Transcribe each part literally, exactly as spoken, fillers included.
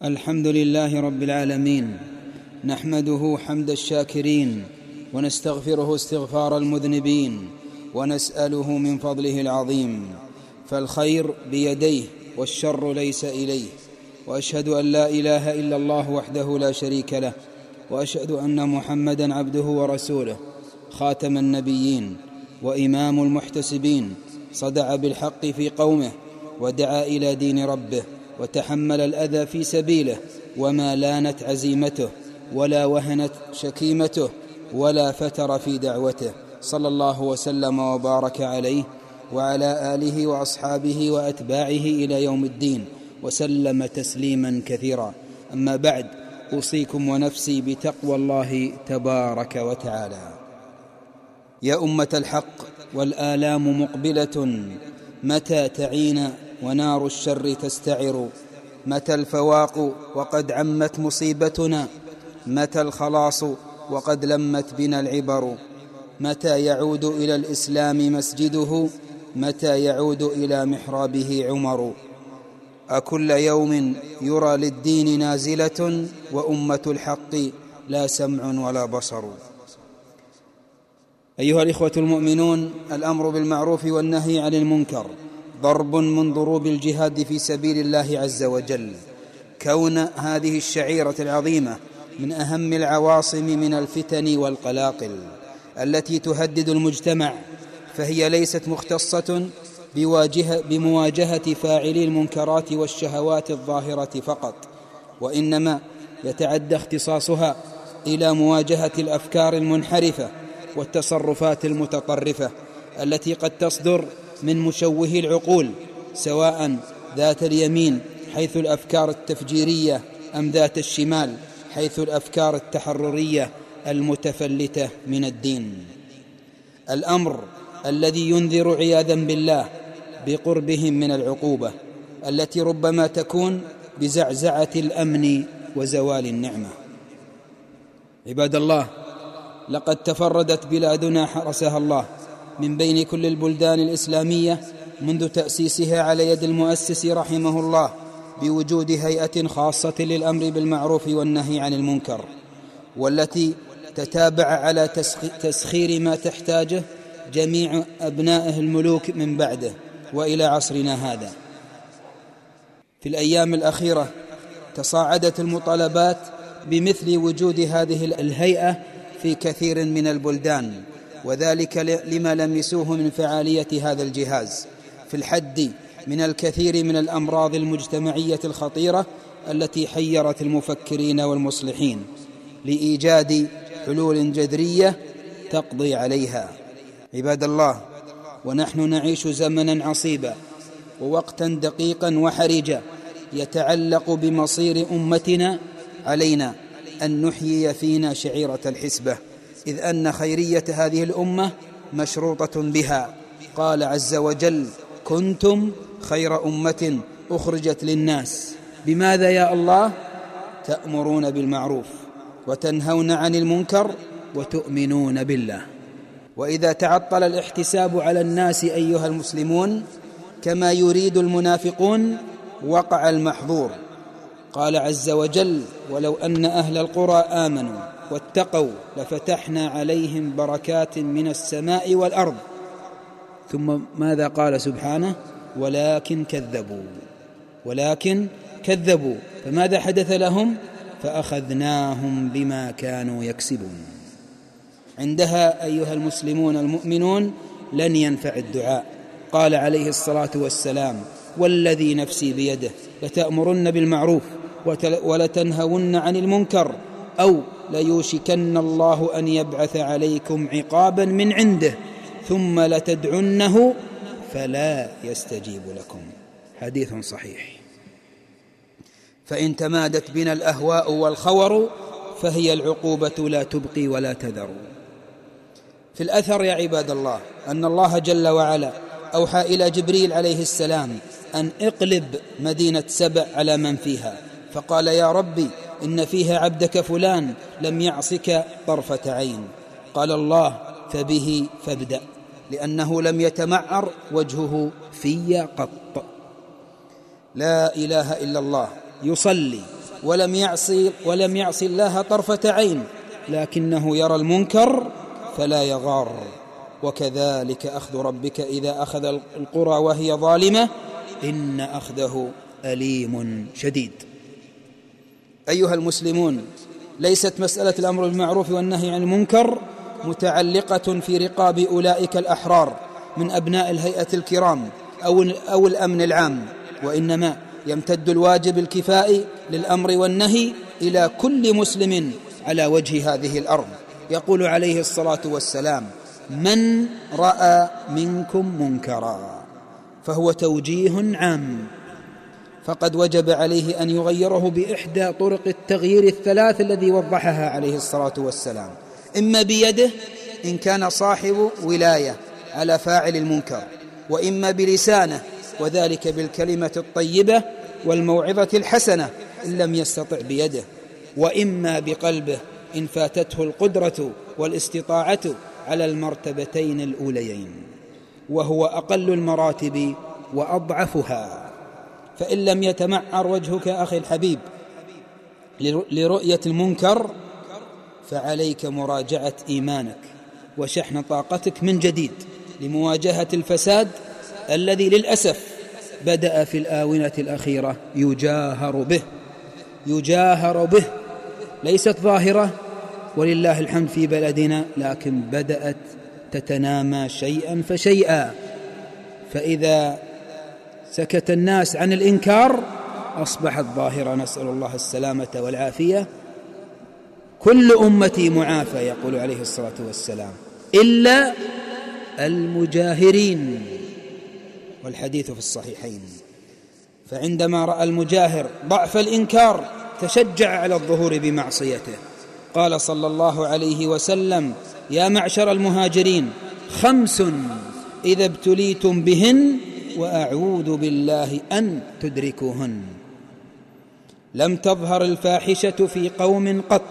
الحمد لله رب العالمين، نحمده حمد الشاكرين، ونستغفره استغفار المذنبين، ونسأله من فضله العظيم، فالخير بيديه والشر ليس إليه. وأشهد أن لا إله إلا الله وحده لا شريك له، وأشهد أن محمدًا عبده ورسوله، خاتم النبيين وإمام المحتسبين، صدع بالحق في قومه ودعا إلى دين ربه، وتحمل الأذى في سبيله، وما لانت عزيمته ولا وهنت شكيمته ولا فتر في دعوته، صلى الله وسلم وبارك عليه وعلى آله وأصحابه وأتباعه إلى يوم الدين، وسلم تسليما كثيرا. أما بعد، أوصيكم ونفسي بتقوى الله تبارك وتعالى. يا أمة الحق، والآلام مقبلة، متى تعين ونار الشر تستعر؟ متى الفواق وقد عمت مصيبتنا؟ متى الخلاص وقد لمت بنا العبر؟ متى يعود إلى الإسلام مسجده؟ متى يعود إلى محرابه عمر؟ أكل يوم يرى للدين نازلة، وأمة الحق لا سمع ولا بصر. أيها الإخوة المؤمنون، الأمر بالمعروف والنهي عن المنكر ضرب من ضروب الجهاد في سبيل الله عز وجل. كون هذه الشعيرة العظيمة من أهم العواصم من الفتن والقلاقل التي تهدد المجتمع، فهي ليست مختصة بمواجهة فاعلي المنكرات والشهوات الظاهرة فقط، وإنما يتعدى اختصاصها إلى مواجهة الأفكار المنحرفة والتصرفات المتطرفة التي قد تصدر من مشوهي العقول، سواء ذات اليمين حيث الأفكار التفجيرية، أم ذات الشمال حيث الأفكار التحررية المتفلتة من الدين. الأمر الذي ينذر عياذا بالله بقربهم من العقوبة التي ربما تكون بزعزعة الأمن وزوال النعمة. عباد الله، لقد تفردت بلادنا حرسها الله من بين كل البلدان الإسلامية منذ تأسيسها على يد المؤسس رحمه الله بوجود هيئة خاصة للأمر بالمعروف والنهي عن المنكر، والتي تتابع على تسخير ما تحتاجه جميع أبنائه الملوك من بعده وإلى عصرنا هذا. في الأيام الأخيرة تصاعدت المطالبات بمثل وجود هذه الهيئة في كثير من البلدان، وذلك لما لمسوه من فعالية هذا الجهاز في الحد من الكثير من الأمراض المجتمعية الخطيرة التي حيرت المفكرين والمصلحين لإيجاد حلول جذرية تقضي عليها. عباد الله، ونحن نعيش زمنا عصيبا ووقتا دقيقا وحرجا يتعلق بمصير أمتنا. علينا أن نحيي فينا شعيرة الحسبة، إذ أن خيرية هذه الأمة مشروطة بها. قال عز وجل: كنتم خير أمة أخرجت للناس. بماذا يا الله؟ تأمرون بالمعروف وتنهون عن المنكر وتؤمنون بالله. وإذا تعطل الاحتساب على الناس أيها المسلمون كما يريد المنافقون وقع المحظور. قال عز وجل: ولو أن أهل القرى آمنوا واتقوا لفتحنا عليهم بركات من السماء والأرض. ثم ماذا قال سبحانه؟ ولكن كذبوا ولكن كذبوا فماذا حدث لهم؟ فأخذناهم بما كانوا يكسبون. عندها أيها المسلمون المؤمنون لن ينفع الدعاء. قال عليه الصلاة والسلام: والذي نفسي بيده لتأمرن بالمعروف ولتنهون عن المنكر، أو ليوشكن الله أن يبعث عليكم عقابا من عنده ثم لتدعنه فلا يستجيب لكم. حديث صحيح. فإن تمادت بنا الأهواء والخور فهي العقوبة لا تبقي ولا تذر. في الأثر يا عباد الله أن الله جل وعلا أوحى إلى جبريل عليه السلام أن اقلب مدينة سبع على من فيها، فقال: يا ربي، إن فيها عبدك فلان لم يعصك طرفة عين. قال الله: فبه فابدأ، لأنه لم يتمعر وجهه في قط. لا إله إلا الله يصلي ولم يعصي, ولم يعصي الله طرفة عين، لكنه يرى المنكر فلا يغار. وكذلك أخذ ربك إذا أخذ القرى وهي ظالمة إن أخذه أليم شديد. أيها المسلمون، ليست مسألة الأمر بالمعروف والنهي عن المنكر متعلقة في رقاب أولئك الأحرار من أبناء الهيئة الكرام أو الأمن العام، وإنما يمتد الواجب الكفائي للأمر والنهي إلى كل مسلم على وجه هذه الأرض. يقول عليه الصلاة والسلام: من رأى منكم منكرا، فهو توجيه عام، فقد وجب عليه أن يغيره بإحدى طرق التغيير الثلاث الذي وضحها عليه الصلاة والسلام: إما بيده إن كان صاحب ولاية على فاعل المنكر، وإما بلسانه وذلك بالكلمة الطيبة والموعظة الحسنة إن لم يستطع بيده، وإما بقلبه إن فاتته القدرة والاستطاعة على المرتبتين الأوليين، وهو أقل المراتب وأضعفها. فإن لم يتمعر وجهك أخي الحبيب لرؤية المنكر فعليك مراجعة إيمانك وشحن طاقتك من جديد لمواجهة الفساد الذي للأسف بدأ في الآونة الأخيرة يجاهر به يجاهر به ليست ظاهرة ولله الحمد في بلدنا، لكن بدأت تتنامى شيئا فشيئا. فإذا سكت الناس عن الإنكار أصبحت ظاهرة، نسأل الله السلامة والعافية. كل أمتي معافى يقول عليه الصلاة والسلام إلا المجاهرين، والحديث في الصحيحين. فعندما رأى المجاهر ضعف الإنكار تشجع على الظهور بمعصيته. قال صلى الله عليه وسلم: يا معشر المهاجرين خمس إذا ابتليتم بهن وأعوذ بالله أن تدركوهن: لم تظهر الفاحشة في قوم قط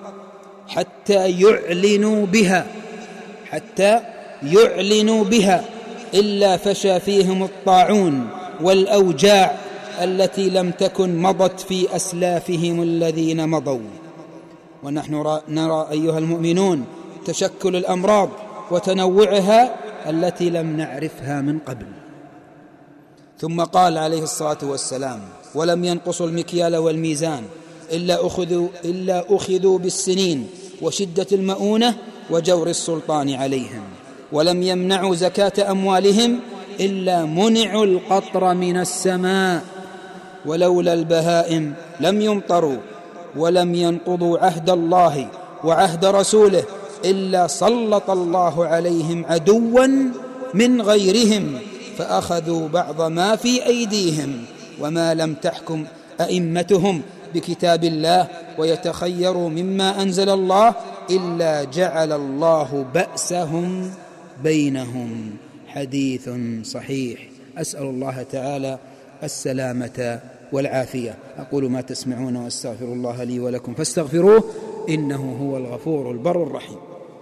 حتى يعلنوا بها حتى يعلنوا بها إلا فشى فيهم الطاعون والأوجاع التي لم تكن مضت في أسلافهم الذين مضوا. ونحن نرى أيها المؤمنون تشكل الأمراض وتنوعها التي لم نعرفها من قبل. ثم قال عليه الصلاة والسلام: ولم ينقصوا المكيال والميزان إلا أخذوا, إلا أخذوا بالسنين وشدة المؤونة وجور السلطان عليهم، ولم يمنعوا زكاة أموالهم إلا منعوا القطر من السماء، ولولا البهائم لم يمطروا، ولم ينقضوا عهد الله وعهد رسوله إلا سلط الله عليهم عدوا من غيرهم فأخذوا بعض ما في أيديهم، وما لم تحكم أئمتهم بكتاب الله ويتخيروا مما أنزل الله إلا جعل الله بأسهم بينهم. حديث صحيح. أسأل الله تعالى السلامة والعافية. أقول ما تسمعون واستغفر الله لي ولكم فاستغفروه إنه هو الغفور البر الرحيم.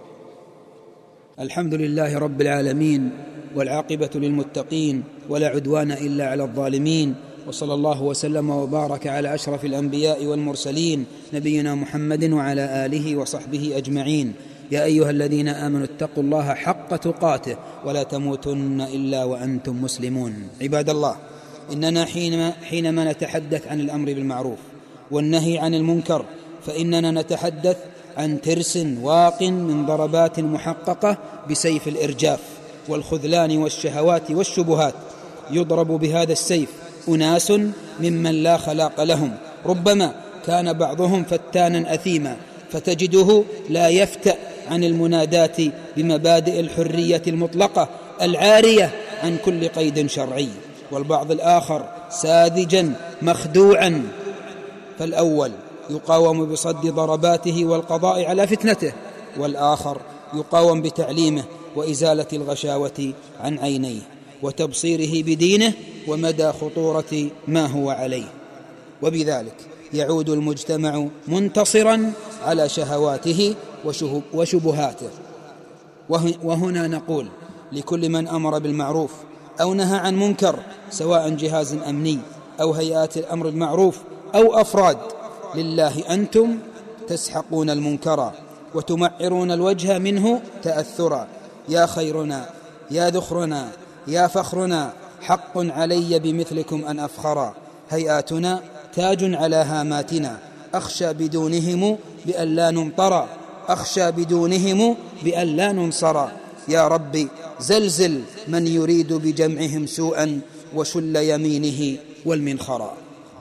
الحمد لله رب العالمين، والعاقبة للمتقين، ولا عدوان إلا على الظالمين، وصلى الله وسلم وبارك على أشرف الأنبياء والمرسلين نبينا محمد وعلى آله وصحبه أجمعين. يا أيها الذين آمنوا اتقوا الله حق تقاته ولا تموتن إلا وأنتم مسلمون. عباد الله، إننا حينما, حينما نتحدث عن الأمر بالمعروف والنهي عن المنكر فإننا نتحدث عن ترس واق من ضربات محققة بسيف الإرجاف والخذلان والشهوات والشبهات. يضرب بهذا السيف أناس ممن لا خلاق لهم، ربما كان بعضهم فتانا أثيما فتجده لا يفتأ عن المنادات بمبادئ الحرية المطلقة العارية عن كل قيد شرعي، والبعض الآخر ساذجا مخدوعا. فالأول يقاوم بصد ضرباته والقضاء على فتنته، والآخر يقاوم بتعليمه وإزالة الغشاوة عن عينيه وتبصيره بدينه ومدى خطورة ما هو عليه، وبذلك يعود المجتمع منتصرا على شهواته وشبهاته. وهنا نقول لكل من أمر بالمعروف أو نهى عن منكر، سواء جهاز أمني أو هيئات الأمر بالمعروف أو أفراد، لله أنتم تسحقون المنكرا وتمعرون الوجه منه تأثرا. يا خيرنا يا ذخرنا يا فخرنا، حق علي بمثلكم أن أفخرا. هيئاتنا تاج على هاماتنا، أخشى بدونهم بأن لا نمطرا، أخشى بدونهم بأن لا ننصرا. يا ربي زلزل من يريد بجمعهم سوءا وشل يمينه والمنخرا.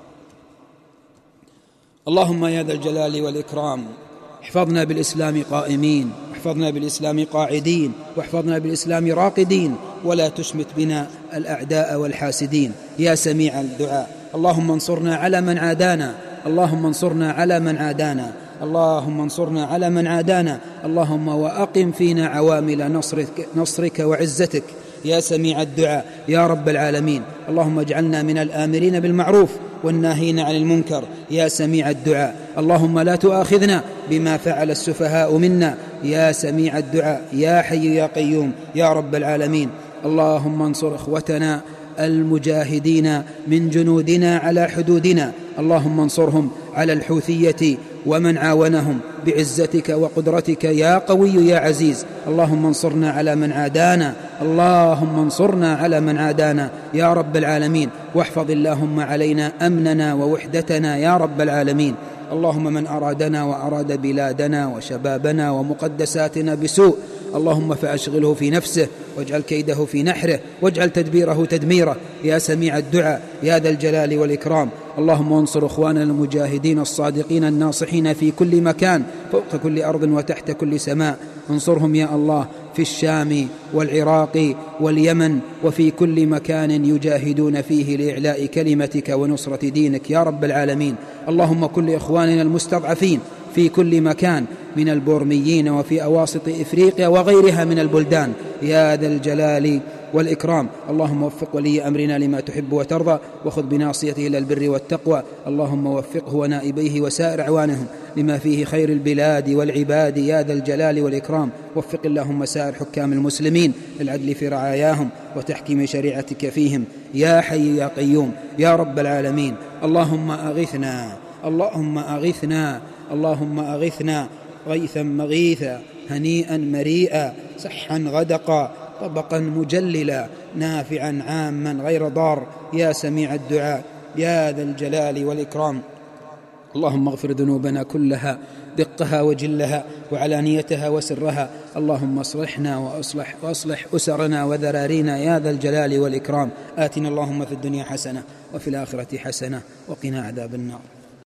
اللهم يا ذا الجلال والإكرام احفظنا بالإسلام قائمين، واحفظنا بالإسلام قاعدين، واحفظنا بالإسلام راقدين، ولا تشمت بنا الأعداء والحاسدين. يا سميع الدعاء اللهم انصرنا على من عادانا، اللهم انصرنا على من عادانا، اللهم انصرنا على من عادانا. اللهم وأقم فينا عوامل نصرك, نصرك وعزتك. يا سميع الدعاء يا رب العالمين، اللهم اجعلنا من الآمرين بالمعروف والناهين عن المنكر. يا سميع الدعاء اللهم لا تؤاخذنا بما فعل السفهاء منا. يا سميع الدعاء يا حي يا قيوم يا رب العالمين. اللهم انصر إخوتنا المجاهدين من جنودنا على حدودنا، اللهم انصرهم على الحوثية ومن عاونهم بعزتك وقدرتك يا قوي يا عزيز. اللهم انصرنا على من عادانا، اللهم انصرنا على من عادانا يا رب العالمين. واحفظ اللهم علينا أمننا ووحدتنا يا رب العالمين. اللهم من أرادنا وأراد بلادنا وشبابنا ومقدساتنا بسوء، اللهم فأشغله في نفسه واجعل كيده في نحره واجعل تدبيره تدميره. يا سميع الدعاء يا ذا الجلال والإكرام. اللهم انصر إخواننا المجاهدين الصادقين الناصحين في كل مكان، فوق كل أرض وتحت كل سماء. انصرهم يا الله في الشام والعراق واليمن وفي كل مكان يجاهدون فيه لإعلاء كلمتك ونصرة دينك يا رب العالمين. اللهم كل إخواننا المستضعفين في كل مكان من البورميين وفي أواسط إفريقيا وغيرها من البلدان يا ذا الجلال والإكرام. اللهم وفق ولي أمرنا لما تحب وترضى، وخذ بناصيته إلى البر والتقوى. اللهم وفقه ونائبيه وسائر أعوانهم لما فيه خير البلاد والعباد يا ذا الجلال والإكرام. وفق اللهم سائر حكام المسلمين للعدل في رعاياهم وتحكيم شريعتك فيهم يا حي يا قيوم يا رب العالمين. اللهم أغثنا اللهم أغثنا اللهم أغثنا غيثا مغيثا، هنيئا مريئا، صحا غدقا، طبقا مجللا، نافعا عاما غير ضار. يا سميع الدعاء يا ذا الجلال والإكرام. اللهم اغفر ذنوبنا كلها، دقها وجلها وعلانيتها وسرها. اللهم اصلحنا وأصلح, وأصلح أسرنا وذرارينا يا ذا الجلال والإكرام. آتنا اللهم في الدنيا حسنة وفي الآخرة حسنة وقنا عذاب النار.